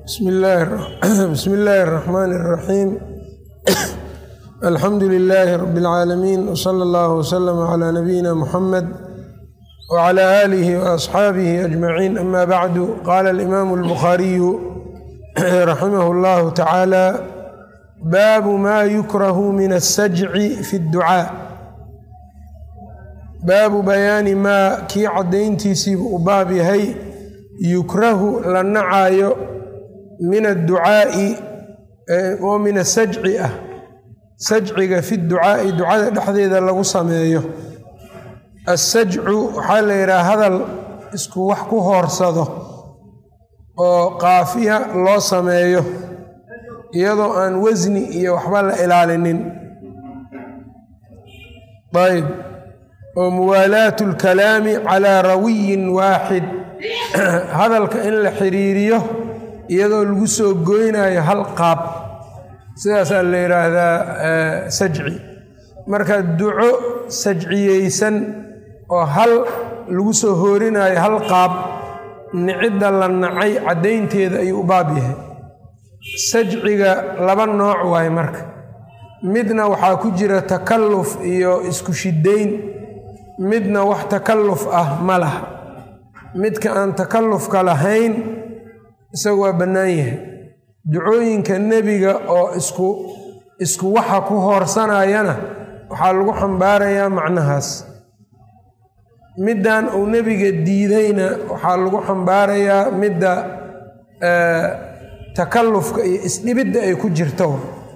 بسم الله الرحمن الرحيم الحمد لله رب العالمين وصلى الله وسلم على نبينا محمد وعلى آله وأصحابه أجمعين أما بعد قال الإمام البخاري رحمه الله تعالى باب ما يكره من السجع في الدعاء باب بيان ما kii cadayntiisii u baab yahay yukrahu la nacayo min adducaa'i oo min asajci ah sajciga fi ducaa'i ducada dhexdeeda lagu sameeyo assajcu waxaa la yidhaha hadal isku wax ku hoorsado oo qaafiya loo sameeyo iyadoo aan wasni iyo waxba la ilaalinin ayb oo muwaalaatu lkalaami calaa rawiyin waaxid hadalka in la xiriiriyo iyadoo lagu soo goynayo hal qaab sidaasaa la yidhaahdaa sajci marka duco sajciyeysan oo hal lagu soo hoorinayo hal qaab nicidda la nacay caddaynteeda ayuu u baab yahay sajciga laba nooc waaye marka midna waxaa ku jira takalluf iyo isku shidayn midna wax takalluf ah ma laha midka aan takallufka lahayn isagu waa bannaan yahay ducooyinka nebiga oo isku waxa ku hoorsanayana waxaa lagu xambaarayaa macnahaas middan uu nebiga diidayna waxaa lagu xambaarayaa midda takallufka iyo isdhibidda ay ku jirto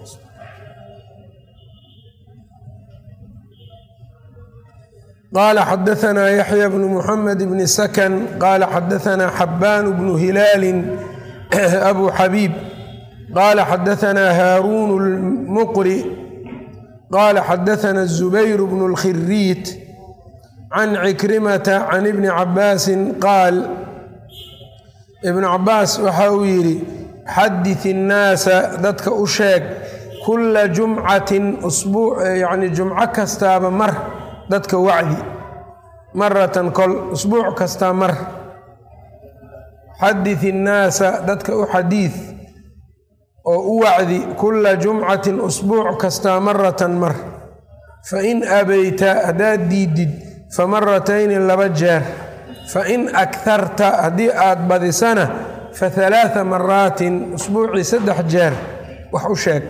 قال xدثنا يحيى بن محمد بن سكن قال xدثنا حبان بن هلال أبو حبيب قال xدثنا هارون المقري قال xدثنا الزبير بن الخريت عن عكرمة عن ابن عباس قال ابن عباس waxa uu yidhi xadiث الناaسa dadka u sheeg kula جuمcaة yani jumco kastaaba mar dadka wacdi maratan kol usbuuc kastaa mar xadith innaasa dadka u xadiid oo u wacdi kula jumcatin usbuuc kastaa maratan mar fa in abayta haddaad diidid fa maratayni laba jeer fa in akharta haddii aad badisana fa 3 maraatin usbuucii 3 jeer wax u sheeg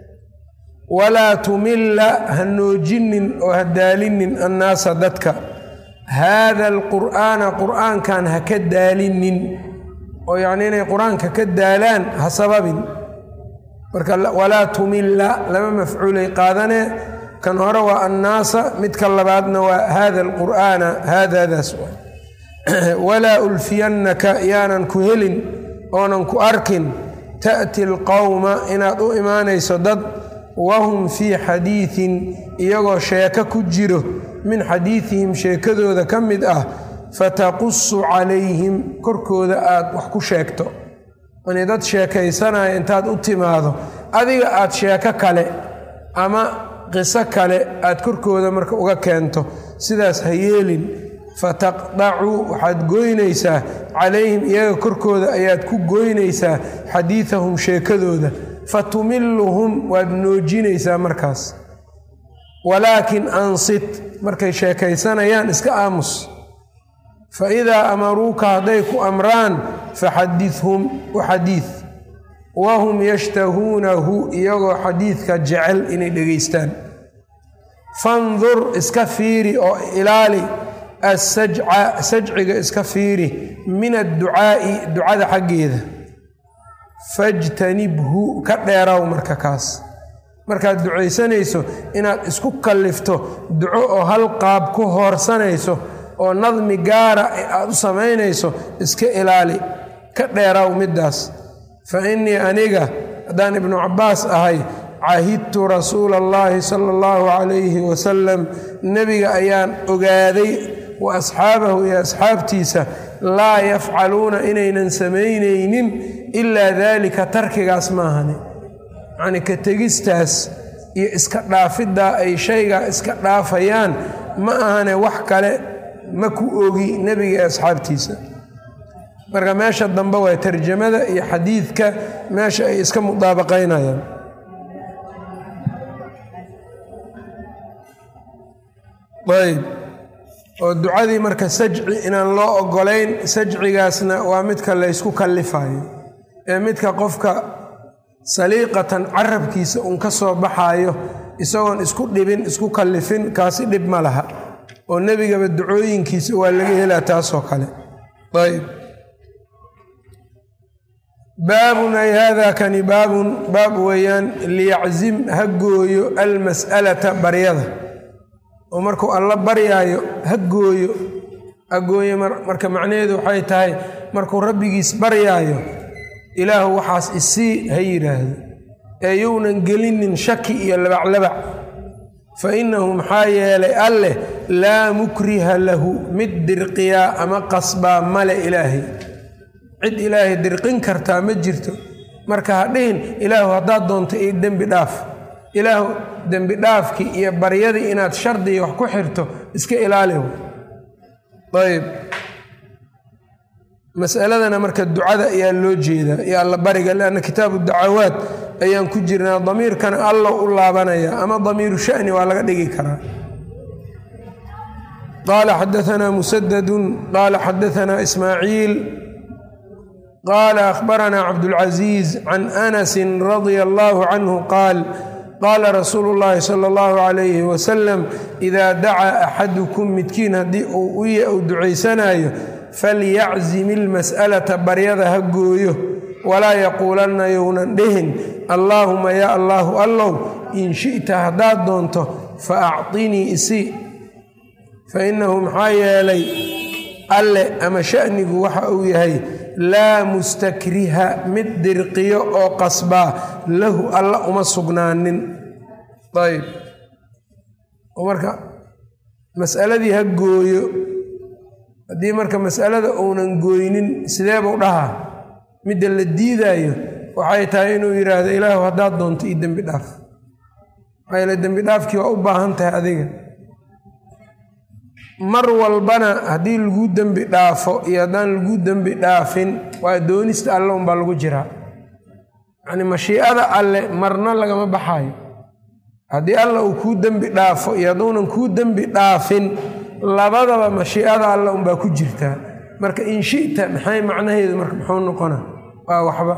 walaa tumilla ha noojinin oo ha daalinin annaasa dadka haada alqur'aana qur'aankan ha ka daalinin oo yacni inay qur-aanka ka daalaan ha sababin marka walaa tumilla laba mafcuulay qaadane kan hore waa annaasa midka labaadna waa haada alqur'aana haadaadaas walaa ulfiyannaka yaanan ku helin oonan ku arkin ta'ti alqowma inaad u imaanayso dad wahum fii xadiidin iyagoo sheeko ku jiro min xadiidihim sheekadooda ka mid ah fataqusu calayhim korkooda aad wax ku sheegto yani dad sheekaysanaya intaad u timaado adiga aad sheeko kale ama qiso kale aad korkooda marka uga keento sidaas ha yeelin fataqdacu waxaad goynaysaa calayhim iyaga korkooda ayaad ku goynaysaa xadiidahum sheekadooda fatumilluhum waad noojinaysaa markaas walaakin ansit markay sheekaysanayaan iska aamus fa idaa amaruuka hadday ku amraan faxadithhum u xadiid wahum yashtahuunahu iyagoo xadiidka jecel inay dhegaystaan fandur iska fiiri oo ilaali assajca sajciga iska fiiri min adducaa'i ducada xaggeeda fajtanibhu ka dheeraw marka kaas markaad ducaysanayso inaad isku kallifto duco oo hal qaab ku hoorsanayso oo nadmi gaara aad u samaynayso iska ilaali ka dheeraw middaas fa innii aniga haddaan ibnu cabbaas ahay cahidtu rasuula allaahi sala allahu calayhi wasalam nebiga ayaan ogaaday wa asxaabahu iyo asxaabtiisa laa yafcaluuna inaynan samaynaynin ilaa daalika tarkigaas maahane yacnii ka tegistaas iyo iska dhaafiddaa ay shaygaa iska dhaafayaan ma ahane wax kale ma ku ogi nebiga ee asxaabtiisa marka meesha dambe waa tarjamada iyo xadiidka meesha ay iska mudaabaqaynayaan. ayb oo ducadii marka sajci inaan loo ogolayn, sajcigaasna waa midka la ysku kallifayo ee midka qofka saliiqatan carabkiisa uun ka soo baxaayo isagoon isku dhibin isku kallifin kaasi dhib ma laha, oo nebigaba ducooyinkiisa waa laga helaa taasoo kale. ayb baabun ay haadaa kani baabun baab weeyaan liyaczim ha gooyo almas'alata baryada, oo markuu alla baryaayo ha gooyo marka macnaheedu waxay tahay markuu rabbigiis baryaayo ilaahu waxaas isii ha yidhaahdo ee yuunan gelinin shaki iyo labaclabac. fa innahu maxaa yeelay alleh laa mukriha lahu mid dirqiyaa ama qasbaa male ilaahay, cid ilaahay dirqin kartaa ma jirto. marka ha dhihin ilaahu haddaad doonto ii dembi dhaaf, ilaahu dembi dhaafkii iyo baryadii inaad shardiga wax ku xirto iska ilaali. ayb mas'aladana marka ducada ayaa loo jeedaa iyo alla bariga, lianna kitaabu dacawaad ayaan ku jirnaa, damiirkana alla u laabanaya ama damiiru sha'ni waa laga dhigi karaa. qaala xadaanaa musadadun qaala xadaanaa ismaaciil qaala akhbaranaa cabdulcaziiz can anasin radia allaahu canhu qaal qaala rasuulu llaahi sala allahu calayhi wasalam idaa dacaa axadukum midkiin haddii uu ducaysanaayo falyaczim ilmas'alata baryada ha gooyo, walaa yaquulanna younan dhehin allaahuma yaa allaahu allow in shi'ta haddaad doonto fa acطinii isii. fa innahu maxaa yeelay alle ama sha'nigu waxa uu yahay laa mustakriha mid dirqiyo oo qasbaa lahu alla uma sugnaanin. ayb oo marka mas'aladii ha gooyo, haddii marka mas'alada uunan gooynin sidee buu dhahaa? midda la diidaayo waxay tahay inuu yidhaahdo ilaahu haddaad doonto ii dembi dhaaf, maxaa yeele dembi dhaafkii waa u baahan tahay adiga. mar walbana haddii lagu dembi dhaafo iyo haddaan lagu dembi dhaafin waa doonista alle unbaa lagu jiraa, yacni mashiicada alle marna lagama baxaayo. haddii alla uu kuu dembi dhaafo iyo hadduunan kuu dembi dhaafin labadaba mashiicada alle unbaa ku jirtaa. marka in shi'ta maxay macnaheedu marka muxuu noqona? waa waxba.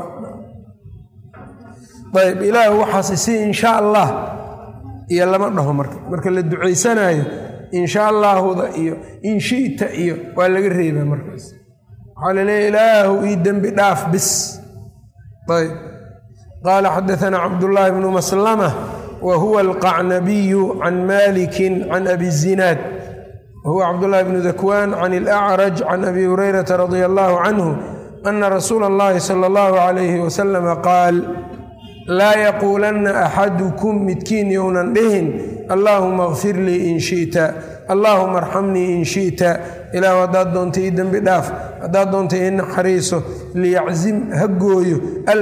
ayb ilaahu waxaas isii insha allah iyo lama dhaho marka la ducaysanaayo insha allaahuda iyo in shi'ta iyo waa laga reebaa. markaas waxaa laleeyahy ilaahu ii dembi dhaaf bis. ayb qaala xadaanaa cabdullaahi bnu maslama wa huwa alqacnabiyu can malikin can abi zinaad wahuwa cabdullaahi bnu dakwaan can ilacraj can abi hurayrata radia allaahu canhu ana rasuula allahi sala allahu calayhi wasalama qaal laa yaquulanna axadukum midkiin younan dhihin allaahuma kfir lii in shi'ta, allaahuma arxamnii in shi'ta, ilaahu haddaad doonta ii dembi dhaaf, haddaad doonta ii naxariiso. liyaczim ha gooyo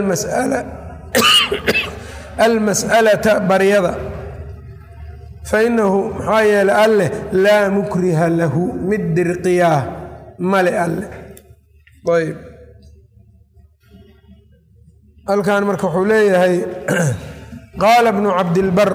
almas'alata baryada, fa innahu maxaa yeelay alleh laa mukriha lahu mid dirqiyaa male alleh. ayb halkan marka wuxuu leeyahay qaala bnu cabdilbar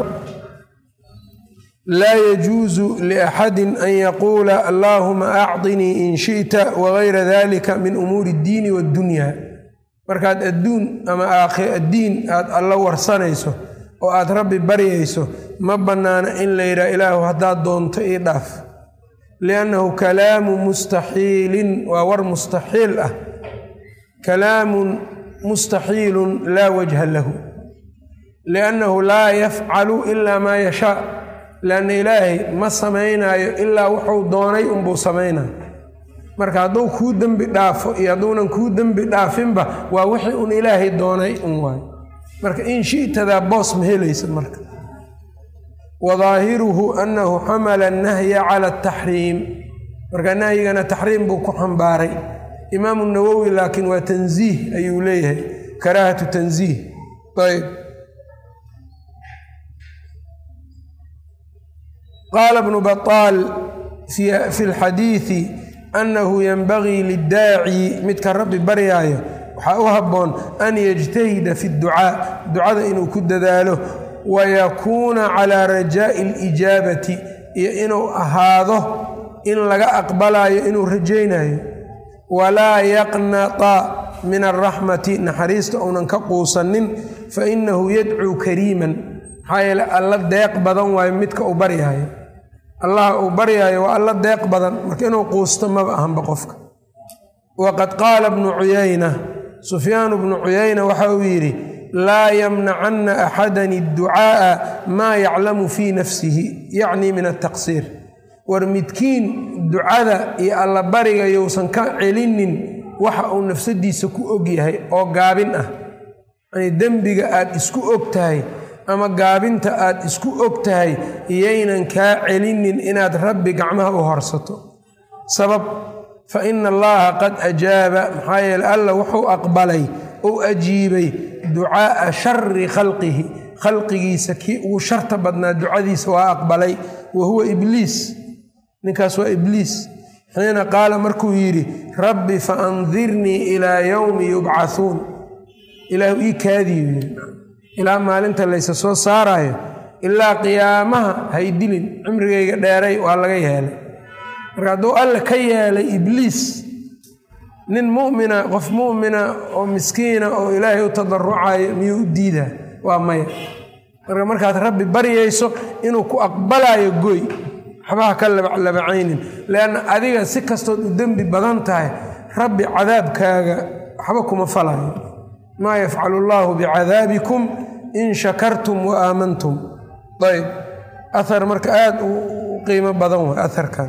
laa yajuusu liaxadin an yaquula allaahuma acطinii in shi'ta wagayra dalika min umuuri اddiini waاddunya. markaad adduun ama addiin aad alla warsanayso oo aad rabbi baryayso ma bannaana in la yidhaha ilaahu haddaad doonto ii dhaaf, liannahu kalaamu mustaxiilin waa war mustaxiil ah, kalaamun mustaxiilun laa wajha lahu, liannahu laa yafcalu ilaa maa yashaa, lianna ilaahay ma samaynaayo ilaa wuxuu doonay unbuu samaynaa. marka hadduu kuu dembi dhaafo iyo hadduunan kuu dembi dhaafinba waa wixii un ilaahay doonay un waayo. marka in shi'tadaa boos ma helaysa. marka wadaahiruhu annahu xamala annahya cala ataxriim, marka nahyigana taxriim buu ku xambaaray. imaamu nawowi laakiin waa tanziih ayuu leeyahay, karaahatu tanziih. ayb qaala bnu baطaal fi اlxadiiثi annahu yanbagii liddaaci midka rabbi baryaayo waxaa u habboon an yajtahida fi dducaa ducada inuu ku dadaalo wayakuuna calaa rajaa'i alijaabati iyo inuu ahaado in laga aqbalayo inuu rajaynayo walaa yaqnata min alraxmati naxariista uunan ka quusanin fa innahu yadcuu kariiman maxaa yeele alla deeq badan waayo midka uu baryaayo allaha uu baryaayo waa alla deeq badan marka inuu quusto maba ahanba qofka waqad qaala bnu cuyayna sufyaan bnu cuyayna waxa uu yidhi laa yamnacanna axadan idducaa'a maa yaclamu fii nafsihi yacnii min altaqsiir war midkiin ducada iyo alla bariga yousan ka celinin waxa uu nafsadiisa ku og yahay oo gaabin ah yani dembiga aad isku og tahay ama gaabinta aad isku og tahay iyaynan kaa celinin inaad rabbi gacmaha u horsato sabab fa ina allaha qad ajaaba maxaa yeele alla wuxuu aqbalay ou ajiibay ducaa'a shari khalqihi khalqigiisa kii ugu sharta badnaa ducadiisa waa aqbalay wa huwa ibliis ninkaas waa ibliis xiina qaala markuu yidhi rabbi fa andirnii ilaa yowmi yubcathuun ilaahu ii kaadiyu yidhi ilaa maalinta laysa soo saaraayo ilaa qiyaamaha haydilin cimrigayga dheeray waa laga yeelay marka hadduu alle ka yeelay ibliis nin mu'mina qof mu'mina oo miskiina oo ilaahay u tadarucayo miyuu u diidaa waa maya marka markaad rabbi baryayso inuu ku aqbalayo goy waxbaha ka labacaynin leanna adiga si kastood u dembi badan tahay rabbi cadaabkaaga waxba kuma falayo maa yafcalu allaahu bicadaabikum in shakartum wa aamantum ayb ahar marka aada u qiimo badan way aharkan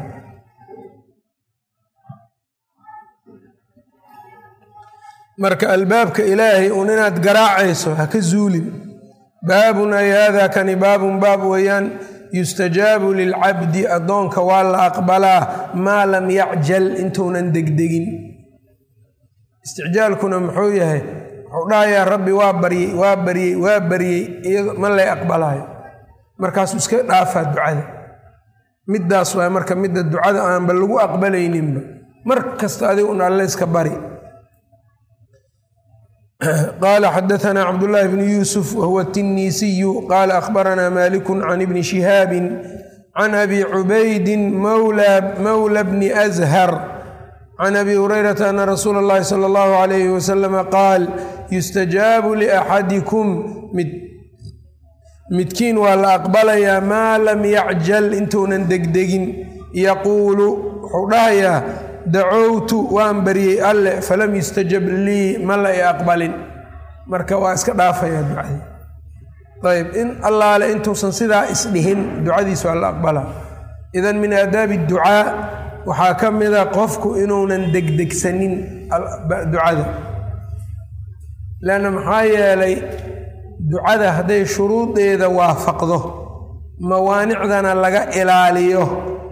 marka albaabka ilaahay uun inaad garaacayso ha ka zuulin baabun ay haadaa kani baabun baab weeyaan yustajaabu lilcabdi addoonka waa la aqbalaa maa lam yacjal intuunan degdegin isticjaalkuna muxuu yahay wuxuu dhahayaa rabbi waa baryey iyado ma lay aqbalaayo markaasuu iska dhaafaa ducada middaas waay marka midda ducada aanba lagu aqbalayninba mar kasta adiga un alle iska bari qaala xadaanaa cabdullaahi bnu yuusuf wahuwa tinniisiyu qaala akhbaranaa maaliku can ibni shihaabin can abi cubaydin mawla bni ashar can abi hurayrata ana rasuula اllahi salى اllahu alayhi wasalama qaal yustajaabu liaxadikum midkiin waa la aqbalayaa maa lam yacjal intuunan degdegin yaquulu wuxuu dhahayaa dacowtu waan baryey alle falam yustajab lii ma la i aqbalin marka waa iska dhaafayaa ducadii ayb in allaale intuusan sidaa isdhihin ducadiis waa la aqbalaa idan min aadaabi ducaa waxaa ka mida qofku inuunan degdegsanin ducada leanna maxaa yeelay ducada hadday shuruudeeda waafaqdo mawaanicdana laga ilaaliyo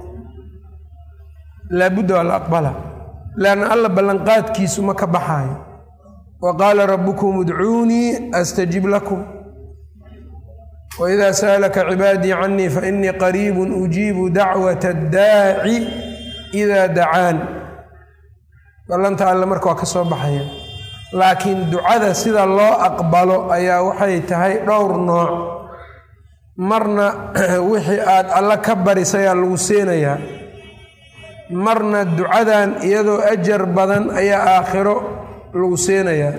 laabudda waa la aqbala leanna alla ballanqaadkiisu ma ka baxaayo wa qaala rabbukum udcuunii astajib lakum waidaa sa'alaka cibaadii canii fainii qariibun ujiibu dacwata addaaci idaa dacaan ballanta alle marka waa ka soo baxaya laakiin ducada sida loo aqbalo ayaa waxay tahay dhowr nooc marna wixii aad alla ka barisayaa lagu siinayaa marna ducadan iyadoo ajar badan ayaa aakhiro lagu siinayaa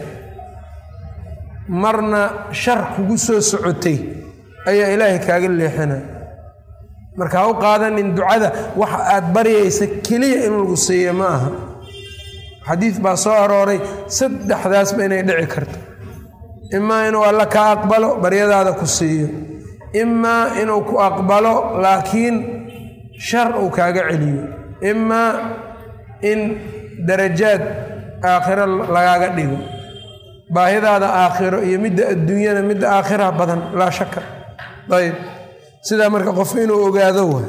marna shar kugu soo socotay ayaa ilaahay kaaga leexinaya marka ha u qaadanin ducada waxa aad baryaysa keliya in lagu siiyo ma aha xadiid baa soo arooray saddexdaasba inay dhici karto imaa inuu alla kaa aqbalo baryadaada ku siiyo imaa inuu ku aqbalo laakiin shar uu kaaga celiyo imaa in darajaad aakhiro lagaaga dhigo baahidaada aakhiro iyo midda adduunyana midda aakhiraha badan laa shaka ayb sidaa marka qof inuu ogaado wa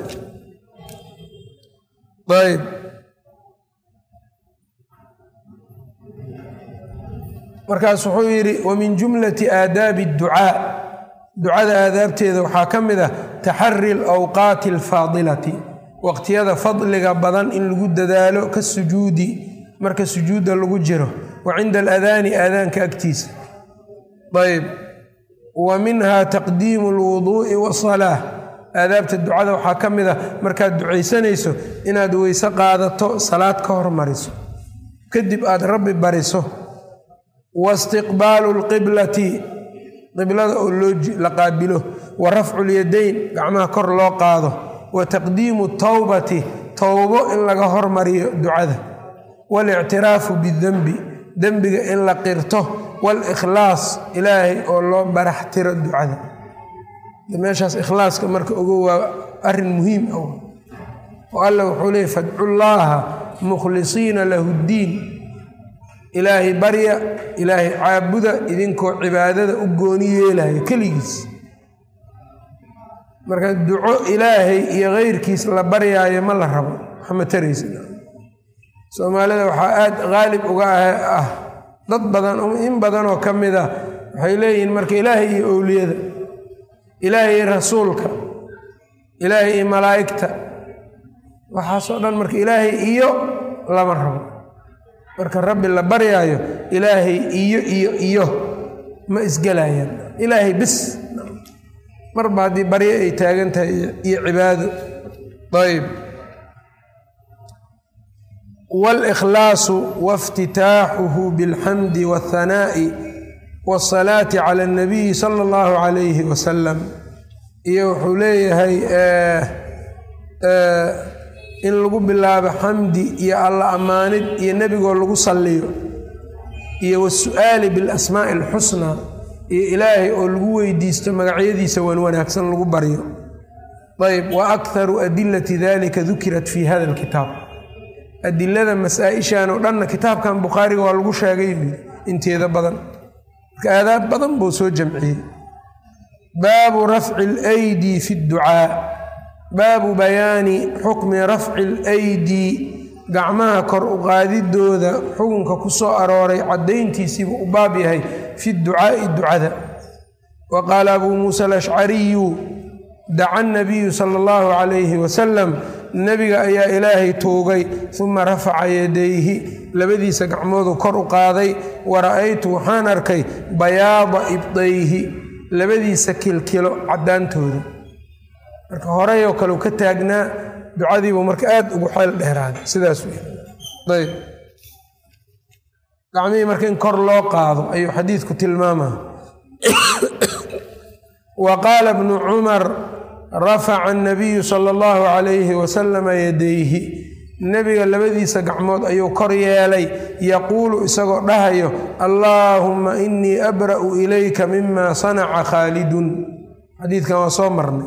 ayb markaas wuxuu yidhi wa min jumlati aadaabi adducaa ducada aadaabteeda waxaa ka mid ah taxari alawqaati alfaadilati waqtiyada fadliga badan in lagu dadaalo ka sujuudi marka sujuudda lagu jiro wa cinda aladaani aadaanka agtiisa ayb wa minha taqdiimu alwuduu'i wasalaa aadaabta ducada waxaa ka mid ah markaad ducaysanayso inaad weyse qaadato salaad ka hormariso kadib aad rabbi bariso waistiqbaalu lqiblati qiblada oo la qaabilo wa rafcu lyadayn gacmaha kor loo qaado wa taqdiimu tawbati towbo in laga hormariyo ducada walictiraafu bidenbi dembiga in la qirto walikhlaas ilaahay oo loo barax tiro ducada meeshaas ikhlaaska marka ogo waa arrin muhiim ah oo alla wuxuu leeyay fadcu llaaha mukhlisiina lahu ddiin ilaahay barya ilaahay caabuda idinkoo cibaadada u gooni yeelaya keligiis marka duco ilaahay iyo keyrkiis la baryaayo ma la rabo waxma taraysa soomaalida waxaa aad qaalib uga ah dad badan in badanoo ka mid ah waxay leeyihiin marka ilaahay iyo owliyada ilaahay iyo rasuulka ilaahay iyo malaa'igta waxaasoo dhan marka ilaahay iyo lama rabo marka rabbi la baryaayo ilaahay iyo ma isgelayaan ilaahay bis marba haddii baryo ay taagan tahay iyo cibaado ayb walikhlaasu waاftitaaxuhu biاlxamdi waاthanaa'i waasalaati cala اnabiyi sala اllahu calayhi wasalam iyo wuxuu leeyahay in lagu bilaabo xamdi iyo alla ammaanid iyo nebigoo lagu salliyo iyo wasu'aali biاlasmaa'i alxusnaa iyo ilaahay oo lagu weydiisto magacyadiisa wan wanaagsan lagu baryo ayb wa akharu adilati dalika dukirat fi hada alkitaab adilada masaa-ishan oo dhanna kitaabkan bukhaariga waa lagu sheegay inteeda badan marka aadaab badan buu soo jamciyey baabu rafci اlaydi fi اdducaa baabu bayaani xukmi rafci اlaydi gacmaha kor u qaadidooda xukunka ku soo arooray caddayntiisiibuu u baab yahay fi ducaa'i ducada wa qaala abuu muusa alashcariyu daca nabiyu sala allahu calayhi wasalam nebiga ayaa ilaahay tuugay uma rafaca yadayhi labadiisa gacmoodu kor u qaaday wa ra'aytu waxaan arkay bayaada ibdayhi labadiisa kilkilo caddaantooda marka horeyoo kale u ka taagnaa ducadiibuu marka aad ugu xeel dheeraaday sidaas ayb gacmihii marka in kor loo qaado ayuu xadiidku tilmaamaa wa qaala bnu cumar rafaca annabiyu sala allahu calayhi wasalama yadayhi nebiga labadiisa gacmood ayuu kor yeelay yaquulu isagoo dhahayo allaahumma inii abra'u ilayka mima sanaca khaalidun xadiidkan waa soo marnay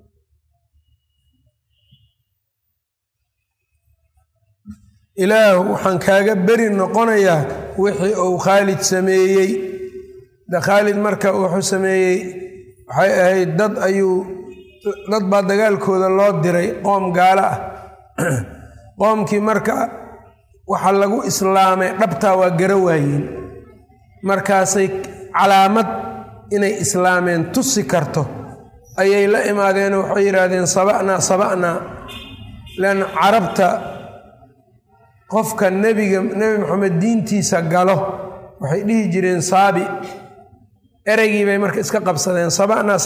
ilaahu waxaan kaaga beri noqonayaa wixii uu khaalid sameeyey khaalid marka wuxuu sameeyey waxay ahayd dad baa dagaalkooda loo diray qoom gaalo ah qoomkii marka waxa lagu islaamay dhabtaa waa gara waayeen markaasay calaamad inay islaameen tusi karto ayay la imaadeenoo waxay yidhaahdeen saba'naa leanna carabta qofka nebi maxamed diintiisa galo waxay dhihi jireen saabi ereygii bay marka iska qabsadeen saba'naa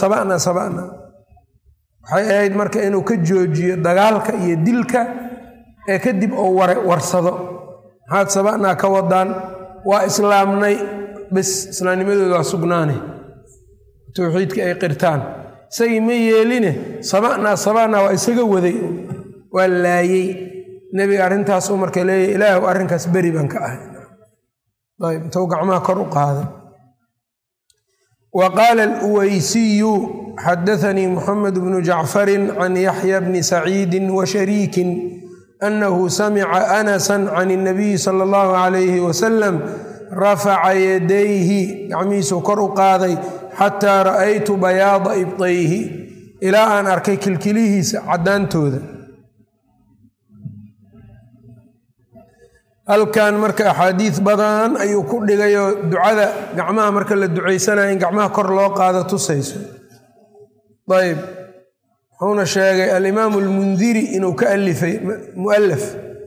waxay ahayd marka inuu ka joojiyo dagaalka iyo dilka ee kadib uu warsado maxaad saba'naa ka wadaan waa islaamnay bes islaamnimadooda waa sugnaane towxiidka ay qirtaan isagii ma yeeline saba'naa waa isaga waday waa laayey nebiga arrintaasuu marka leeyahy ilaahu arrinkaas beri baan ka ahay ayb intuu gacmaha kor u qaaday wa qaala aluwaysiyu xadaanii muxamed bnu jacfarin can yaxya bni saciidin wa shariikin annahu samica anasan can اnabiyi sala allahu calayhi wasalam rafaca yadayhi gacmihiisuu kor u qaaday xataa ra'aytu bayaada ibdayhi ilaa aan arkay kilkilihiisa caddaantooda halkan marka axaadiis badan ayuu ku dhigayoo ducada gacmaha marka la ducaysanaya in gacmaha kor loo qaado tusayso ayb wuxuuna sheegay alimaamu almundiri inuu ka alifay mu'alaf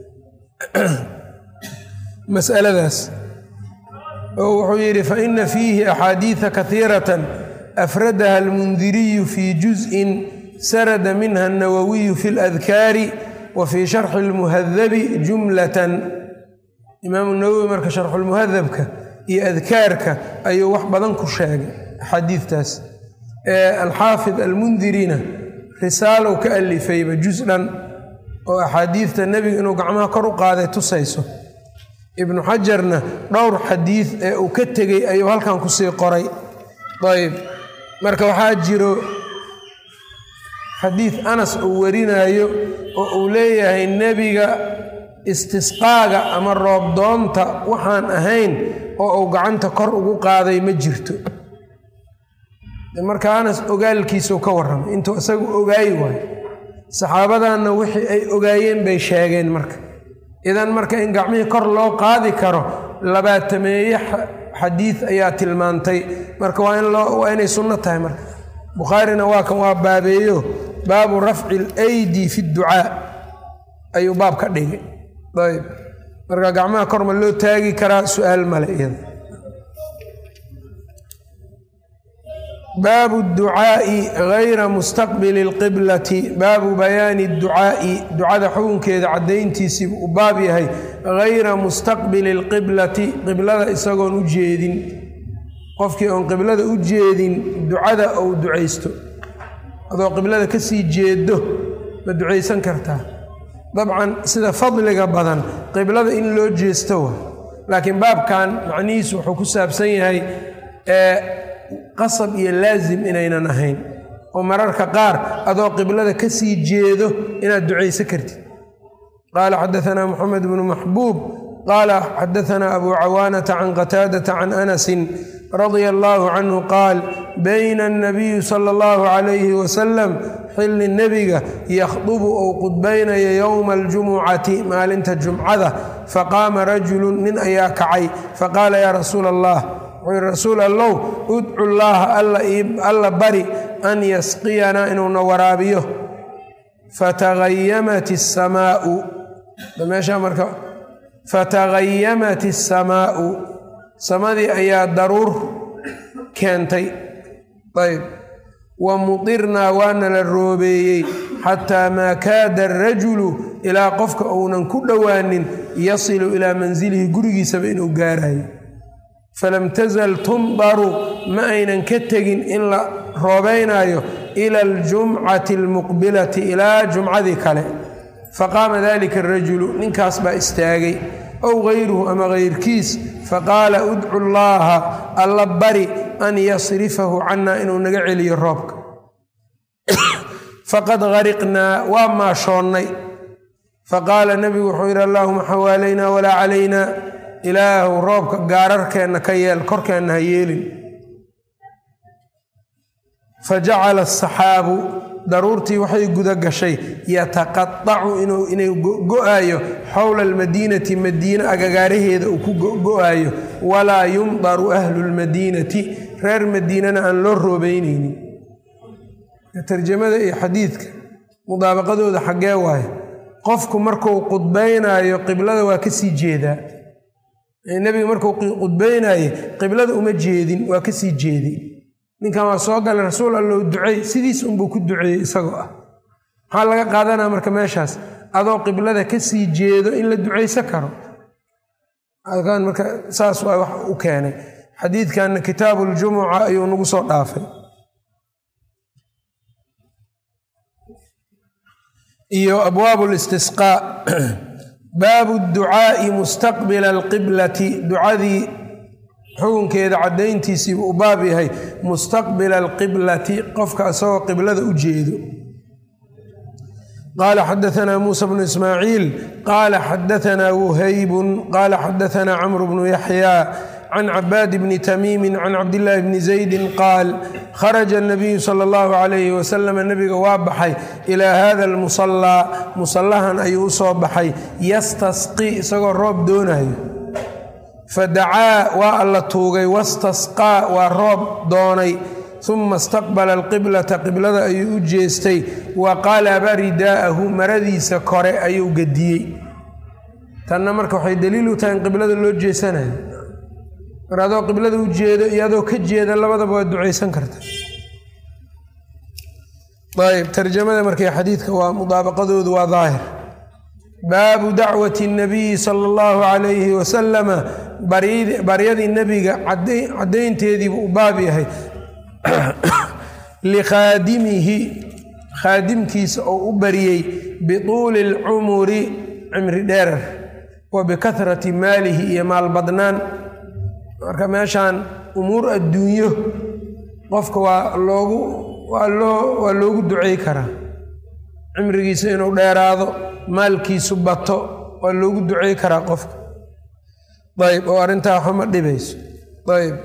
mas'aladaas oo wuxuu yidhi faina fiihi axaadiida kaiiratan afradaha almundiriyu fii juz'in sarada minha annawawiyu fi اladkaari wa fii sharxi اlmuhadabi jumlatan imaamu nawowi marka sharxulmuhadabka iyo adkaarka ayuu wax badan ku sheegay axaadiidtaas alxaafid almundirina risaalow ka alifayba juz dhan oo axaadiidta nebiga inuu gacmaha kor u qaaday tusayso ibnu xajarna dhowr xadiid ee uu ka tegey ayuu halkan kusii qoray ayb marka waxaa jiro xadiid anas uu warinayo oo uu leeyahay nebiga istisqaaga ama roobdoonta waxaan ahayn oo uu gacanta kor ugu qaaday ma jirto marka anas ogaalkiisuu ka warramay intuu isagu ogaayi waayo saxaabadanna wixii ay ogaayeen bay sheegeen marka idan marka in gacmihii kor loo qaadi karo 20 xadiid ayaa tilmaantay marka waa inay sunno tahay marka bukhaarina waa kan waa baabeeyo baabu rafci اlaydi fi اdducaa ayuu baab ka dhigay ayb marka gacmaha kor ma loo taagi karaa su-aal male iyada baabu اdducaa'i gayra mustaqbili اlqiblati baabu bayaani اdducaa'i ducada xukunkeeda caddayntiisii u baab yahay gayra mustaqbili اlqiblati qiblada isagoon u jeedin qofkii oon qiblada u jeedin ducada ou ducaysto adoo qiblada ka sii jeedo ma ducaysan kartaa dabcan sida fadliga badan qiblada in loo jeesto wa laakiin baabkan macnihiisu wuxuu ku saabsan yahay qasab iyo laazim inaynan ahayn oo mararka qaar adoo qiblada ka sii jeedo inaad ducaysan kartid qaala xadaanaa moxamed bnu maxbuub qaala xadaanaa abu cawaanata can qataadata can anasin radia allaahu canhu qaal bayna annabiyu sala allahu calayhi wasalam xilli nebiga yakhdubu ou qudbaynaya yowma aljumucati maalinta jumcada faqaama rajulun nin ayaa kacay faqaala yaa rasuula allah wuxuu yihi rasuul allow udcu llaaha alla bari an yasqiyanaa inuuna waraabiyo fatagayamat isamaau meeshaa marka fatagayamat isamaau samadii ayaa daruur keentay ayb wa mutirnaa waana la roobeeyey xataa maa kaada arajulu ilaa qofka uunan ku dhowaanin yasilu ilaa mansilihi gurigiisaba inuu gaarayo falam tasal tumdaru ma aynan ka tegin in la roobeynaayo ila aljumcati almuqbilati ilaa jumcadii kale faqaama dalika arajulu ninkaas baa istaagay ow gayruhu ama gayrkiis faqaala udcu llaaha alla bari an yasrifahu cannaa inuu naga celiyo roobka faqad gariqnaa waa maashoonnay faqaala nebigu wuxuu yidhi allaahuma xawaalaynaa walaa calaynaa ilaahu roobka gaararkeenna ka yeel korkeenna ha yeelin fajacala asaxaabu daruurtii waxay guda gashay yataqadacu inay go-aayo xowla almadiinati madiine agagaaraheeda uu ku go-aayo walaa yumdaru ahlu lmadiinati reer madiinana aan loo roobeyneynin tarjamada iyo xadiidka mudaabaqadooda xaggee waayo qofku markuu qudbaynaayo qiblada waa ka sii jeedaa nebiga markuu qudbaynaye qiblada uma jeedin waa ka sii jeeday ninkan waa soo galay rasuul allow ducey sidiis unbuu ku duceeyey isagoo ah maxaa laga qaadanaa marka meeshaas adoo qiblada ka sii jeedo in la ducaysan karo marka saas waa wax u keenay xadiidkanna kitaabu ljumuca ayuu nagu soo dhaafay iyo abwaabu listisqaa baabu ducaa'i mustaqbila alqiblati ducadii xukunkeeda caddayntiisii buu u baab yahay mustaqbila alqiblati qofka isagoo qiblada u jeedo qaala xadaanaa muusa bnu ismaaciil qaala xadaanaa wuhaybun qaala xadaanaa camru bnu yaxyaa can cabaad bni tamiimi can cabdillaahi bni zaydin qaal kharaja anabiyu sala allahu calayhi wasalam nebiga waa baxay ilaa hada almusallaa musallahan ayuu u soo baxay yastasqi isagoo roob doonayo fadacaa waa alla tuugay wastasqaa waa roob doonay uma istaqbala alqiblata qiblada ayuu u jeestay wa qalaba ridaa'ahu maradiisa kore ayuu gadiyey tanna marka waxay daliil u tahay in qiblada loo jeesanayo mar adoo qiblada u jeedo iyo adoo ka jeeda labadaba waa ducaysan karta ayb tarjamada markay xadiidka waa mudaabaqadoodu waa daahir baabu dacwati الnabiyi salى اllahu عalayhi wasalama baryadii nebiga caddaynteediibu u baab yahay likhaadimihi khaadimkiisa oo u bariyey bituuli اlcumuri cimri dheerar wa bikahrati maalihi iyo maal badnaan marka meeshaan umuur adduunyo qofka waa loogu ducey karaa cimrigiisa inuu dheeraado maalkiisu bato waa loogu ducey karaa qofka ayb oo arrintaa waxuma dhibayso ayb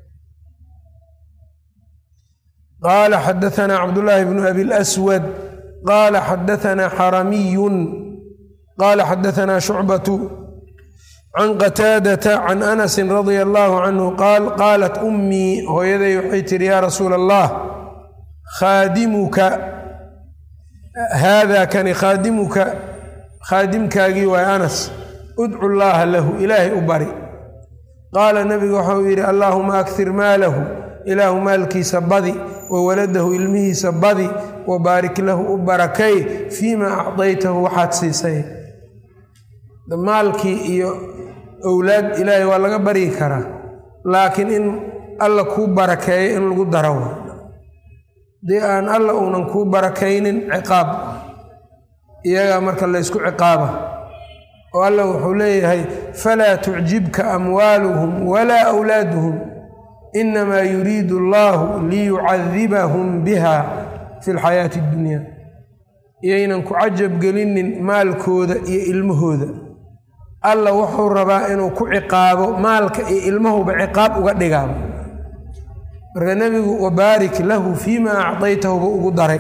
qaala xadaثanaa cabdullaahi bnu abi اlaswad qaala xadaثanaa xaramiyun qaala xadaثanaa shucbatu can qataadata can anasi radia allahu canhu qaal qaalat ummii hooyaday waxay tihi yaa rasuula allah khaadimuka haadaa kani khaadimuka khaadimkaagii waay anas udcu llaaha lahu ilaahay u bari qaala nebigu waxau yidhi allaahuma akthir maalahu ilaahu maalkiisa badi wa waladahu ilmihiisa badi wa baarik lahu u barakay fiimaa acdaytahu waxaad siisay maalkii iyo owlaad ilaahay waa laga baryi karaa laakiin in alla kuu barakeeyo in lagu daro dee aan alla uunan kuu barakaynin ciqaab iyagaa marka laysku ciqaaba oo alla wuxuu leeyahay falaa tucjibka amwaaluhum walaa awlaaduhum inamaa yuriidu allahu liyucadibahum biha fi lxayaati اddunyaa iyaynan ku cajab gelinin maalkooda iyo ilmahooda alla wuxuu rabaa inuu ku ciqaabo maalka iyo ilmahuba ciqaab uga dhigaabo marka nebigu wabaarik lahu fiimaa acdaytahuba ugu daray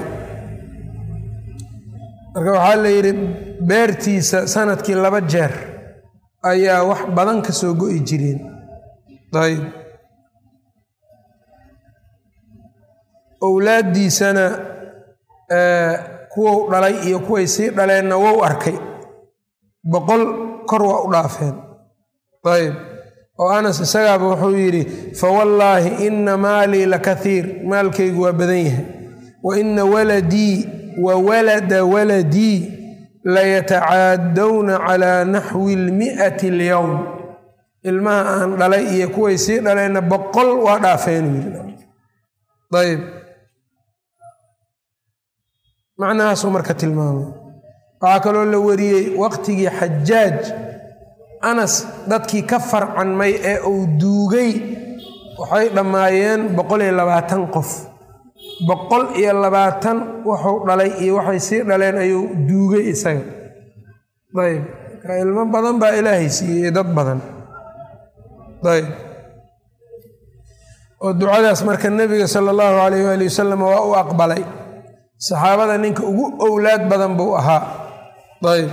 marka waxaa la yidhi beertiisa sanadkii 2 jeer ayaa wax badan ka soo go'i jireen ayb owlaaddiisana kuwou dhalay iyo kuway sii dhaleenna wou arkay 100 kor waa u dhaafeen ayb oo anas isagaaba wuxuu yidhi fawallaahi ina maalii lakaiir maalkaygu waa badan yahay wa ina waladii wa walada waladii layatacaadawna calaa naxwi 100 alyowm ilmaha aan dhalay iyo kuway sii dhaleenna 100 waa dhaafeen ayb macnahaasuu marka tilmaamay waxaa kaloo la wariyey waqtigii xajaaj anas dadkii ka farcanmay ee uu duugay waxay dhammaayeen 120 qof 120 wuxuu dhalay iyo waxay sii dhaleen ayuu duugay isaga ayb marka ilmo badan baa ilaahay siiyey dad badan ayb oo ducadaas marka nebiga sala allahu calayh waali wasalam waa u aqbalay saxaabada ninka ugu owlaad badan buu ahaa ayb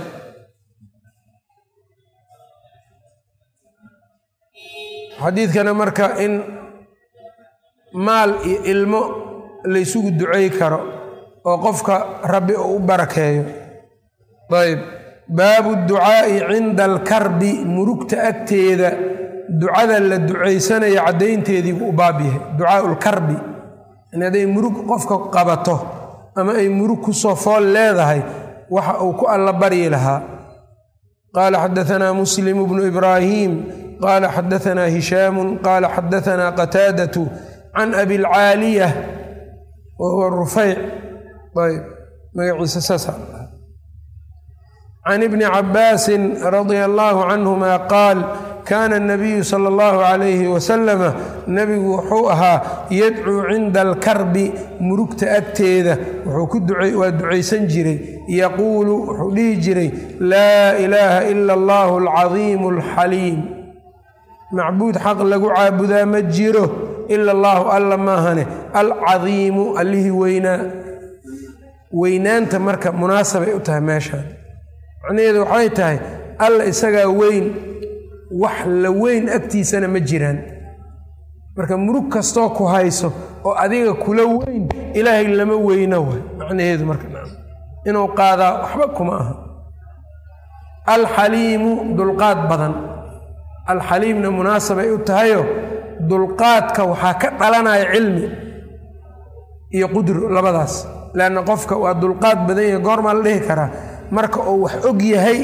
xadiidkana marka in maal iyo ilmo laysugu ducey karo oo qofka rabbi uu u barakeeyo ayb baabu ducaa'i cinda alkarbi murugta agteeda ducada la ducaysanaya caddaynteediibuu u baab yahay ducaau lkarbi in hadday murug qofka qabato ama ay murug ku soo fool leedahay waxa uu ku alla baryi lahaa qaala xadaثanaa muslim bnu ibraahim qaala xadaثanaa hishaamu qaala xadaثanaa qataadatu can abi اlcaaliyah wa huwa rufayc ayb magaciisa saasa can ibni cabaasin radia allahu canhuma qaal kaana الnabiyu salى اllahu عalayhi wasalama nebigu wuxuu ahaa yadcuu cinda alkarbi murugta agteeda waa ducaysan jiray yaquulu wuxuu dhihi jiray laa ilaaha ila allahu alcadiimu alxaliim macbuud xaq lagu caabudaa ma jiro ila allaahu alla maahane alcadiimu allihii weynaa weynaanta marka munaasabay u tahay meeshaan macnaheedu waxay tahay alla isagaa weyn wax la weyn agtiisana ma jiraan marka murug kastoo ku hayso oo adiga kula weyn ilaahay lama weyna way macnaheedu marka inuu qaadaa waxba kuma aha alxaliimu dulqaad badan alxaliimna munaasabay u tahayo dulqaadka waxaa ka dhalanaya cilmi iyo qudro labadaas laanna qofka waa dulqaad badan yahay goormaa la dhihi karaa marka uu wax og yahay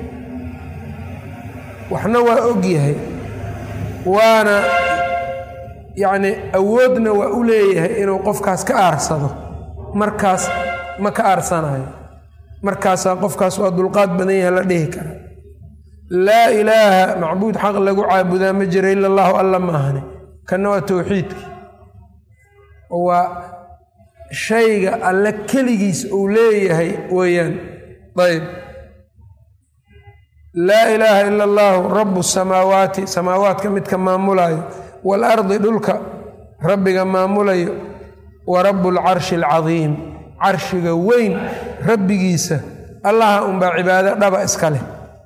waxna waa og yahay waana yacni awoodna waa u leeyahay inuu qofkaas ka aarsado markaas ma ka aarsanayo markaasaa qofkaas waa dulqaad badan yahay la dhihi karaa laa ilaaha macbuud xaq lagu caabudaa ma jira ila allahu alla ma ahane kanna waa towxiidki waa shayga alle keligiis uu leeyahay weeyaan ayb laa ilaaha ila allahu rabu samaawaati samaawaadka midka maamulayo waalardi dhulka rabbiga maamulayo wa rabu alcarshi alcadiim carshiga weyn rabbigiisa allaha unbaa cibaado dhaba iska leh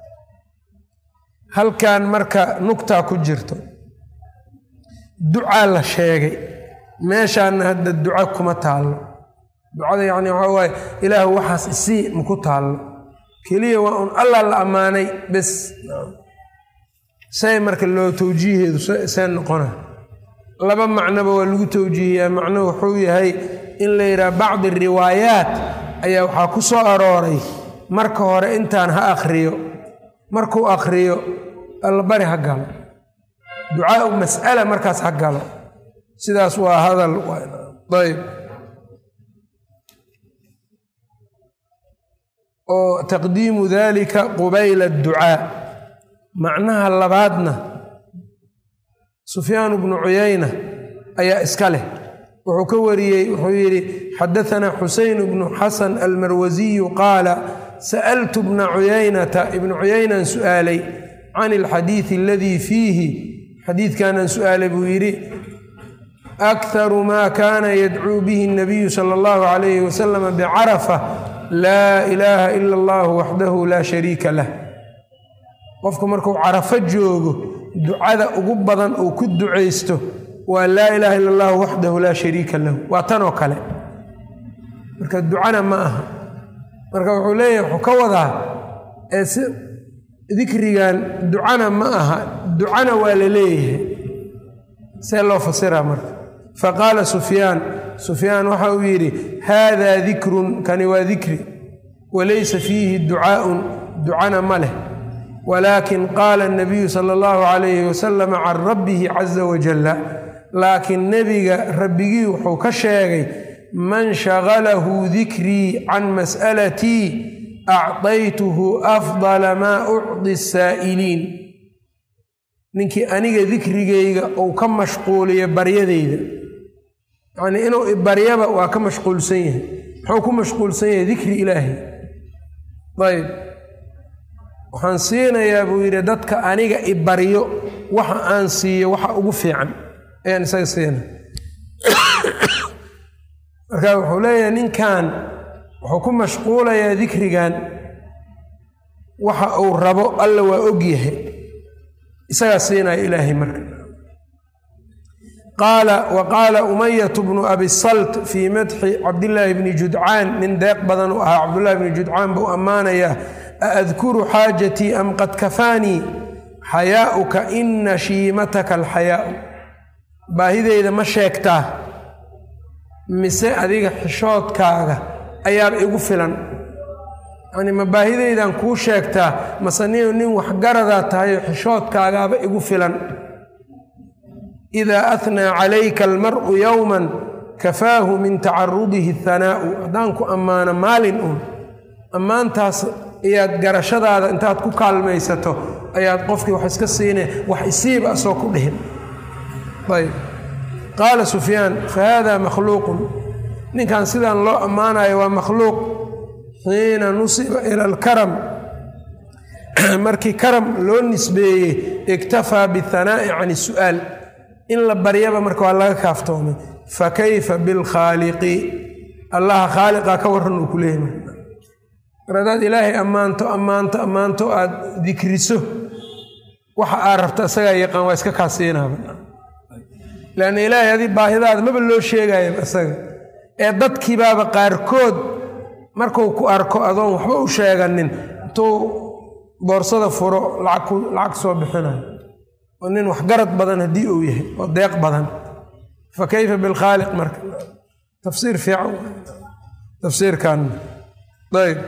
halkan marka nugtaa ku jirto ducaa la sheegay meeshaana hadda duco kuma taallo ducada yacni waxaa waaye ilaahu waxaas isii maku taallo keliya waa un allah la ammaanay bes say marka loo tawjiiheedu see noqona laba macnoba waa lagu tawjiihiyaa macno wuxuu yahay in la yidhaha bacdi riwaayaat ayaa waxaa ku soo arooray marka hore intaan ha akhriyo markuu akhriyo allabari ha galo ducaau mas'ala markaas ha galo sidaas waa hadal ayb oo taqdiimu dalika qubayla adducaa macnaha labaadna sufyaan bnu cuyayna ayaa iska leh wuxuu ka wariyey wuxuu yidhi xadaanaa xuseyn bnu xasan almarwasiyu qaala sa'altu bna cuyaynata ibnu cuyaynaan su'aalay can alxadiidi aladii fiihi xadiidkaanaan su'aalay buu yidhi akharu maa kaana yadcuu bihi الnabiyu sala اllahu calayhi wasalama bicarafa laa ilaaha ila allahu waxdahu laa shariika lah qofku markuu carafo joogo ducada ugu badan uu ku ducaysto waa laa ilaaha ila allahu waxdahu laa shariika lahu waa tanoo kale marka ducana ma aha marka wuxuu leeyahay wuxuu ka wadaa si dikrigan ducana ma aha ducana waa la leeyahay see loo fasiraa marka faqaala sufyaan waxa uu yidhi haadaa dikrun kani waa dikri walaysa fiihi ducaaun ducana ma leh walaakin qaala الnabiyu sala اllahu calayhi wasalam can rabbihi caza wajalla laakiin nebiga rabbigii wuxuu ka sheegay man shagalahu dikrii can mas'alatii acطaytuhu afdala maa ucdi الsaa'iliin ninkii aniga dikrigayga uu ka mashquuliyo baryadayda yacnii inuu ibaryaba waa ka mashquulsan yahay muxuu ku mashquulsan yahay dikri ilaahi ayb waxaan siinayaa buu yidhi dadka aniga ibaryo waxa aan siiyo waxa ugu fiican ayaan isaga siina marka wuxuu leeyahay ninkan wuxuu ku mashquulayaa dikrigan waxa uu rabo alla waa og yahay isagaa siinaya ilaahay marka qaala umayatu bnu abi salt fii madxi cabdillaahi bni judcaan nin deeq badan u ahaa cabdullaahi bni judcaan buu ammaanayaa aadkuru xaajatii am qad kafaanii xayaa'uka ina shiimataka alxayaa'u baahideyda ma sheegtaa mise adiga xishoodkaaga ayaaba igu filan yacni ma baahideydan kuu sheegtaa mase nin waxgaradaa tahayo xishoodkaagaaba igu filan idaa ahnaa calayka almar'u yowman kafaahu min tacarudihi hanaa'u haddaan ku ammaano maalin un ammaantaas ayaad garashadaada intaad ku kaalmaysato ayaad qofkii wax iska siine wax isiiba asoo ku dhihin ayb qaala sufyaan fahada makhluuqun ninkan sidaan loo ammaanayo waa makhluuq xiina nusiba ila alkaram markii karam loo nisbeeyey iktafaa bihanaa'i can isu'aal in la baryaba marka waa laga kaaftoomay fa kayfa bilkhaaliqi allaha khaaliqa ka warran uu ku leeyahay mar haddaad ilaahay ammaanto aad dikriso waxa aad rabta isagaa yaqaan waa iska kaasiinaaba laanna ilaahay adii baahidaada maba loo sheegaayo isaga ee dadkii baaba qaarkood markuu ku arko adoon waxba u sheeganin intuu boorsada furo lacag soo bixinayo oo nin wax garad badan haddii uu yahay oo deeq badan fa kayfa bilkhaaliq marka tafsiir fiican tafsiirkan ayb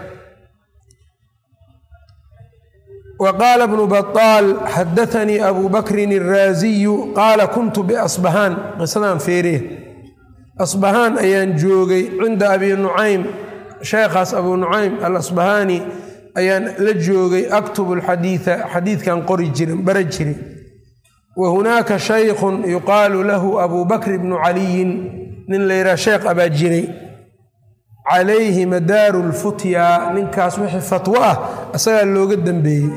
وقال ابن بطال حدثني أبو بكر الرازي قال كنت بأصبهان قصدان فيريه أصبهان أيان جوغي عند أبي نعيم شيخاس أبو نعيم الأصبهاني أيان لجوغي أكتب الحديث حديث كان برجري وهناك شيخ يقال له أبو بكر بن علي من ليرى شيخ أبا جري عليه مدار الفتيا ننكاس وحي فتوى أسأل له قدام به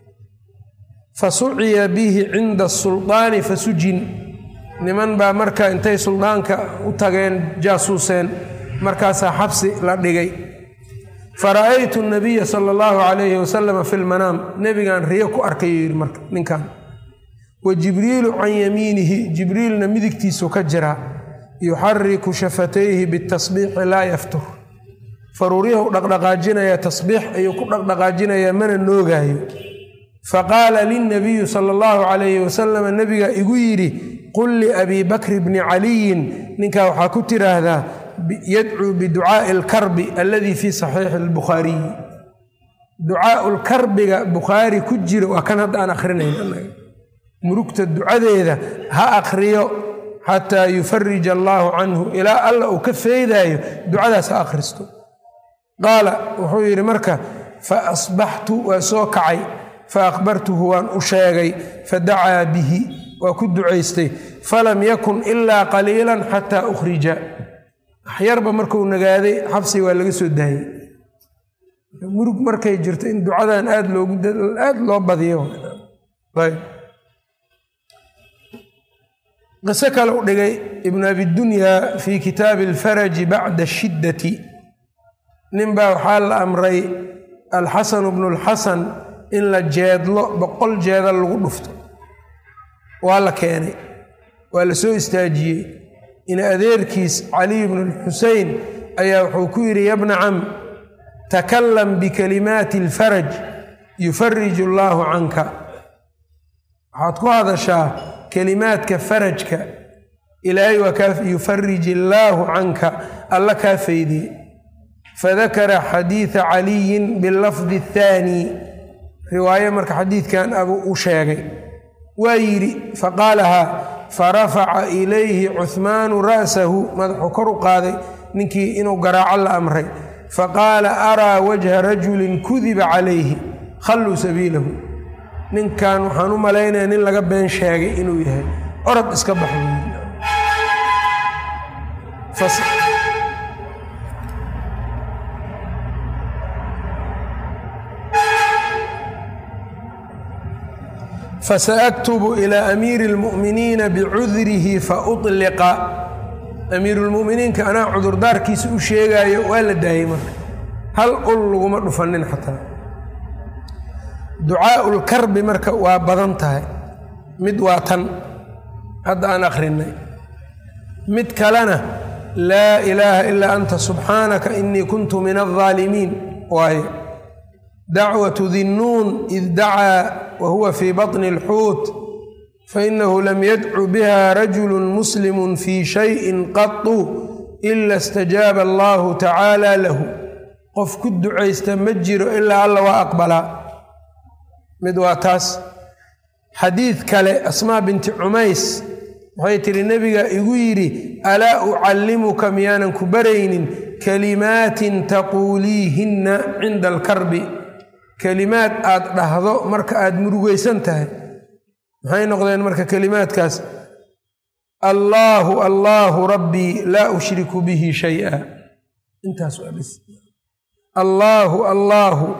فسعي به عند السلطان فسجن نمن با مركا انتي سلطانك وتغين جاسوسين مركاسا حبسي لدغي فرأيت النبي صلى الله عليه وسلم في المنام نبي كان ريكو أركي مركا نكان وجبريل عن يمينه جبريل نمدكتيسو كجرا يحرك شفتيه بالتصبيح لا يفتر فروريه دقدقاجنا يا تصبيح ايو دقدقاجنا يا من النوغايو فقال للنبي صلى الله عليه وسلم النبي يقولي قل لأبي بكر بن علي نكا وحاكتر هذا يدعو بدعاء الكرب الذي في صحيح البخاري دعاء الكرب بخاري كجر وكان هذا أنا أخرين مركت الدعاء هذا ها أخريه حتى يفرج الله عنه إلى الله وكفي ذاي دعاء سأخرسته قال وحوير مركة فأصبحت وسوكعي فأخبرته وأن أشاغي فدعا به وكد عيستي فلم يكن إلا قليلا حتى أخرج أحيارب مركو نقاذي حبسي واللقسو الدهي مرك مركي جرت إن دعاء آد لو بذيه طيب قسك لقى ابن أبي الدنيا في كتاب الفرج بعد الشدة ننبا حال أمري الحسن بن الحسن إن الجادل بقول جادل الغلفت ولا كان ولا سوء استاجي إن أذيركيس علي بن الحسين أي حكيري يا ابن عم تكلم بكلمات الفرج يفرج الله عنك حطوا هذا شاه كلمات كفرجك إلهي وكاف يفرج الله عنك الله كافيدي فذكر حديث علي باللفظ الثاني رواية مرك حديث كان أبو أشاغي ويري فقالها فرفع إليه عثمان رأسه مدحو كرقاذي نكي إنو قراع الأمر فقال أرى وجه رجل كذب عليه خلوا سبيله nin kaan waxaan u malaynaya nin laga been sheegay inuu yahay orod iska baxo فسأكتب إلى أمير المؤمنين بعذره فأطلق أمير المؤمنين كان عذر دار كيس أشيغاي ولا دائما هل أقول ما نفنن حتى دعاء الكرب مركا وبدنتها مد واتن هذا أنا أخرني مد كلنا لا إله إلا أنت سبحانك إني كنت من الظالمين وهي دعوة ذي النون إذ دعا وهو في بطن الحوت فإنه لم يدع بها رجل مسلم في شيء قط إلا استجاب الله تعالى له قف كد يستمجر إلا الله وأقبله مدواتاس حديث كالي أسماء بنت عميس وحيت النبي يقولي ألا أعلمك ميانا كبرين كلمات تقوليهن عند الكرب كلمات لحظة مركة مرويسنتها هاي نقضين مركة كلمات كاس الله الله ربي لا أشرك به شيئا انتهى سؤال الله الله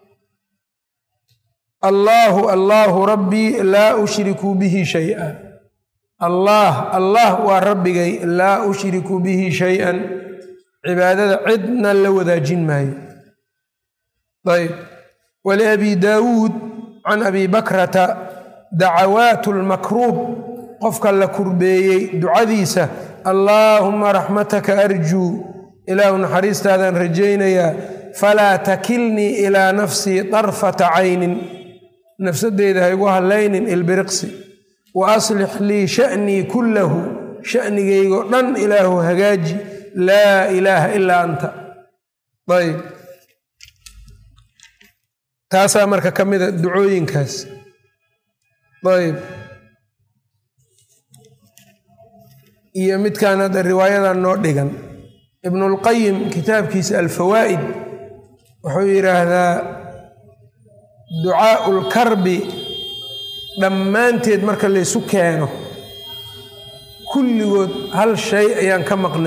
الله الله ربي لا أشرك به شيئا الله الله وربي لا أشرك به شيئا عبادة عدنا لو ذا جن ماي طيب ولأبي داود عن أبي بكرة دعوات المكروب qofka la kurbeeyey ducadiisa allaahumma raxmataka arjuu ilaahu naxariistaadaan rajaynayaa falaa takilnii ilaa nafsii طarfata caynin nafsadeyda haygu hallaynin ilbiriqsi wa aslix lii sha'nii kullahu sha'nigaygo dhan ilaahu hagaaji laa ilaaha ilaa anta ayb taasaa marka ka mida ducooyinkaas ayb iyo midkaan hadda riwaayadan noo dhigan ibnulqayim kitaabkiisa alfawaa'id wuxuu yidhaahdaa ducaa'u lkarbi dhammaanteed marka laysu keeno kulligood hal shay ayaan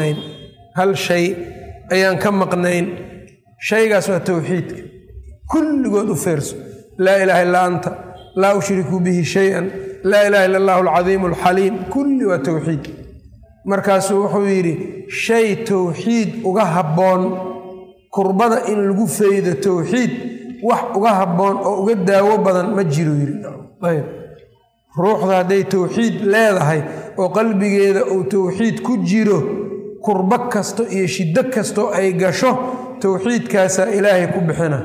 ka maqnayn shaygaas waa towxiidka kulligood u feerso laa ilaaha illaa anta laa ushriku bihi shay-an laa ilaha illa allahu alcadiimu alxaliim kulli waa towxiid markaasuu wuxuu yidhi shay towxiid uga habboon kurbada in lagu faydo towxiid wax uga habboon oo uga daawo badan ma jiro yidhi ayb ruuxda hadday towxiid leedahay oo qalbigeeda uu towxiid ku jiro kurbo kasto iyo shiddo kastoo ay gasho towxiidkaasaa ilaahay ku bixina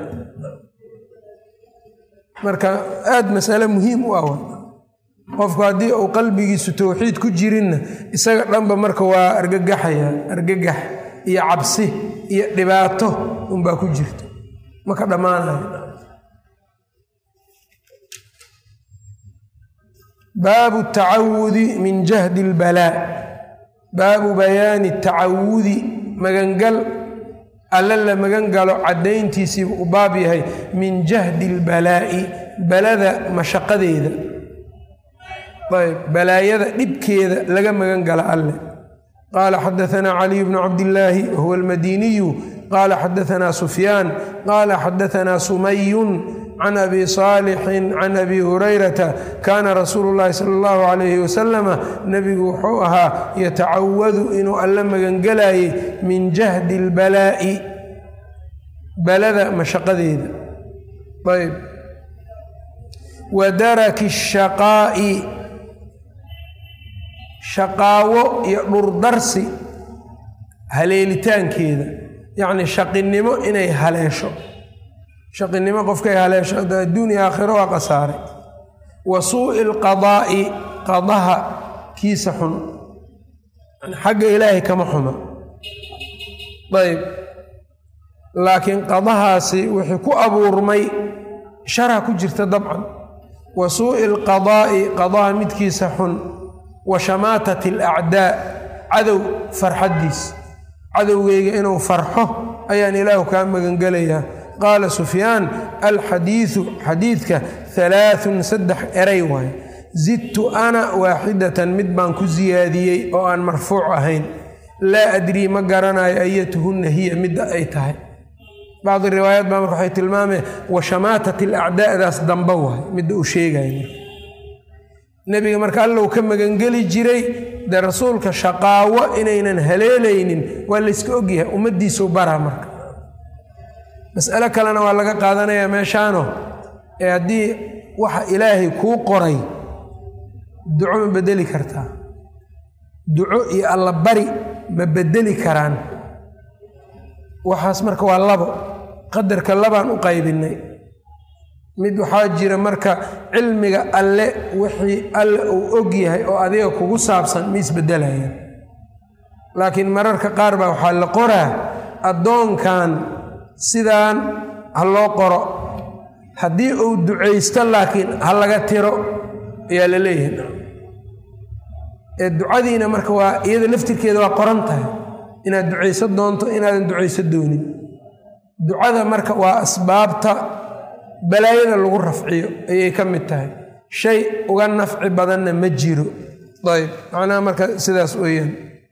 marka aada masale muhiim u ah qofku haddii uu qalbigiisu towxiid ku jirinna isaga dhanba marka waa argagaxaya argagax iyo cabsi iyo dhibaato unbaa ku jirta maka dhammaanayo baabu tacawudi min jahdi اlbalaa baabu bayaani tacawudi magangal alla la magan galo caddayntiisiibu u baab yahay min jahdi اlbalaa'i balada mashaqadeeda ayb balaayada dhibkeeda laga magan gala alle qaala xadaثanaa caliy bnu cabdillaahi wahuwa almadiniyu qaala xadaثanaa sufyaan qaala xadaثanaa sumayun can abi saalixin can abi hurayrata kaana rasuulu llaahi sala allahu calayhi wasalama nebigu wuxuu ahaa yatacawadu inuu alla magangelayay min jahdi اlbalaa'i balada mashaqadeeda ayb wa daraki الshaqaa'i shaqaawo iyo dhurdarsi haleelitaankeeda yacni shaqinimo inay haleesho shaqinimo qofkay haleesho adduun iyo aakhiro waa qasaaray wa suu'i lqadaa'i qadaha kiisa xun xagga ilaahay kama xuma ayb laakiin qadahaasi wixii ku abuurmay shara ku jirta dabcan wa suu'i lqadaa'i qadaha midkiisa xun wa shamaatati alacdaa cadow farxaddiis cadowgeyga inuu farxo ayaan ilaahu kaa magangelayaa qaala sufyaan alxadiidu xadiidka 3 saddex eray waaye zidtu ana waaxidatan mid baan ku siyaadiyey oo aan marfuuc ahayn laa adrii ma garanayo ayatuhunna hiya midda ay tahay bacdi riwaayaat baa marka waxay tilmaameen wa shamaatati alacdaa'daas damba waaye midda uu sheegaya nebiga marka allow ka magangeli jiray dee rasuulka shaqaawo inaynan haleelaynin waa layska ogyahay ummaddiisuu baraa marka mas'alo kalena waa laga qaadanayaa meeshaano ee haddii waxa ilaahay kuu qoray duco ma bedeli kartaa duco iyo alla bari ma bedeli karaan waxaas marka waa labo qadarka labaan u qaybinay mid waxaa jira marka cilmiga alle wixii alle uu og yahay oo adiga kugu saabsan ma isbedelayaan laakiin mararka qaar baa waxaa la qoraa addoonkan sidaan ha loo qoro haddii uu ducaysto laakiin ha laga tiro ayaa la leeyahay ee ducadiina marka waa iyada laftirkeeda waa qoran tahay inaad ducayso doonto inaadan ducayso doonin ducada marka waa asbaabta balaayada lagu rafciyo ayay ka mid tahay shay uga nafci badanna ma jiro ayb macnaha marka sidaas weeyaan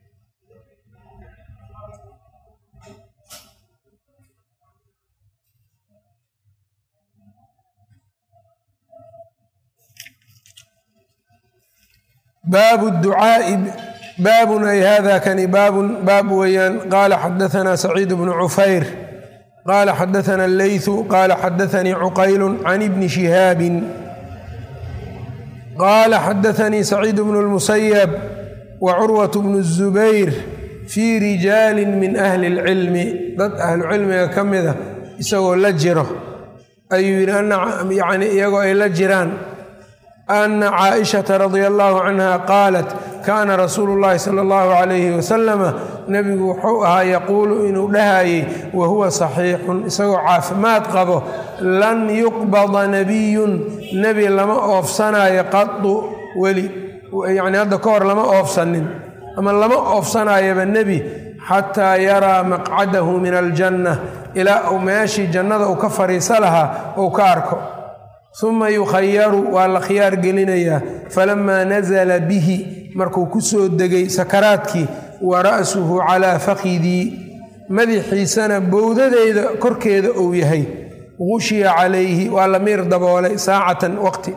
baabu ducaa'i baabun ay hada kani baab weeyaan qaala xadaثanaa saciid bnu cufayr qaala xadaثana اleyثu qaala xadaثanii cuqayl can ibni shihaabi qaala xadaanii saciid bnu lmusayab wa curwat bnu الzubayr fii rijaali min ahli اlcilmi dad ahlucilmiga ka mida isagoo la jiro ayuu yidhi yani iyagoo ay la jiraan ana caaishata radia allahu canha qaalat kaana rasuulu llahi sala allahu calayhi wasalama nebigu wuxuu ahaa yaquulu inuu dhahayey wa huwa saxiixun isagoo caafimaad qabo lan yuqbada nebiyun nebi lama oofsanaayo qadu weli yacni hadda ka hor lama oofsanin ama lama oofsanaayaba nebi xataa yaraa maqcadahu min aljanna ilaa uu meeshii jannada uu ka fadhiisa lahaa uu ka arko uma yukhayaru waa la khiyaar gelinayaa falamaa nasala bihi markuu ku soo degay sakaraadkii wa ra'suhu calaa fakidii madaxiisana bowdadeyda korkeeda uu yahay gushiya calayhi waa la miir daboolay saacatan waqti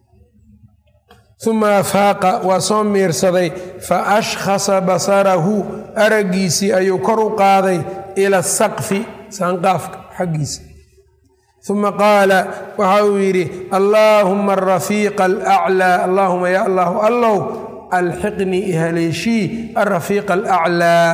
uma afaaqa waa soo miirsaday fa ashkhasa basarahu araggiisii ayuu kor u qaaday ila asaqfi saanqaafka xaggiisa uma qaala waxa uu yidhi allaahuma arafiiqa alaclaa allaahuma ya allahu allow alxiqnii ihaleeshii alrafiiqa alaclaa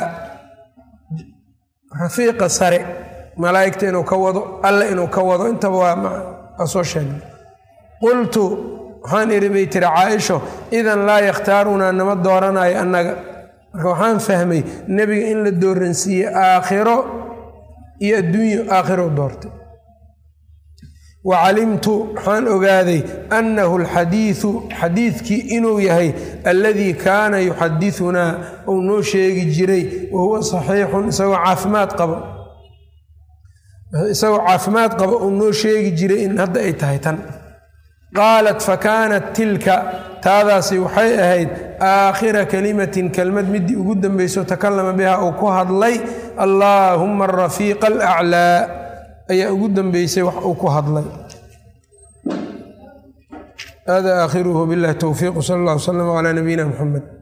rafiiqa sare malaa'igta inuu ka wado alle inuu ka wado intaba waa soo sheegnay qultu waxaan idhi bay tiri caaisho idan laa yakhtaarunaa nama dooranayo annaga marka waxaan fahmay nebiga in la dooransiiyey aakhiro iyo adduunyo aakhiro doortay wacalimtu waxaan ogaaday annahu alxadiidu xadiidkii inuu yahay alladii kaana yuxadidunaa uu noo sheegi jiray wa huwa saxiixun isagoo caafimaad qaba uu noo sheegi jiray in hadda ay tahay tan qaalat fakaanat tilka taadaasi waxay ahayd aakhira kalimatin kelmad midii ugu dambayso takallama biha uu ku hadlay allaahuma arafiiqa alaclaa ayaa ugu dambeysay wax uu ku hadlay hada aakhiruhu billahi towfiiq sala allah wslam calaa nabiyina muxamed